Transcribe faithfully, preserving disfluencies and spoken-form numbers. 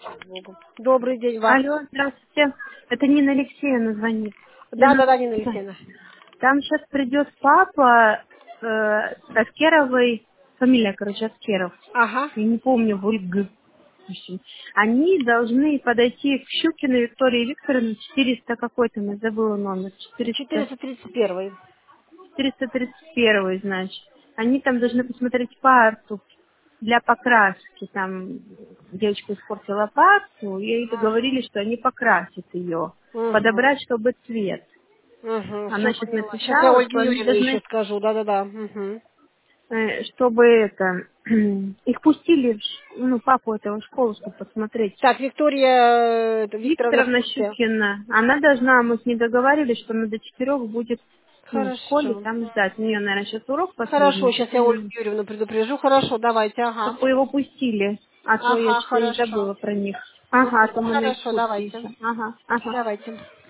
Богу. Добрый день, вас. Алло, здравствуйте. Это Нина Алексеевна звонит. Для Да, нас- да, да, Нина Алексеевна. Там сейчас придет папа э, Аскеровой, фамилия, короче, Аскеров. Ага. Я не помню, Вольг. В общем, они должны подойти к Щукиной Виктории Викторовне четыреста какой-то, я забыла номер, четыреста, четыреста тридцать первый. четыреста тридцать один, значит. Они там должны посмотреть парту для покраски. Там девочка испортила парту, и ей договорились, что они покрасят ее. Угу. Подобрать, чтобы цвет. Угу. Все Она сейчас поняла. Сейчас я написала, что Ольге они Юрьевне еще должны, скажу. Да, да, да. Угу. э, чтобы это, их пустили, в ш- ну, папу этого в школу, чтобы посмотреть. Так, Виктория э, это, Викторовна в Викторовна курсе. Щукина, она должна, мы с ней договаривались, что она до четырех будет, ну, в школе Хорошо. там ждать. У нее, наверное, сейчас урок Хорошо, последний. сейчас я Ольгу Юрьевну предупрежу. Хорошо, давайте, ага. Чтобы его пустили. А то я Ага, что-то и хорошо. забыла про них. Ага, а Мгм. то мы на Хорошо, экскурсии давайте. еще. Ага, ага. Давайте.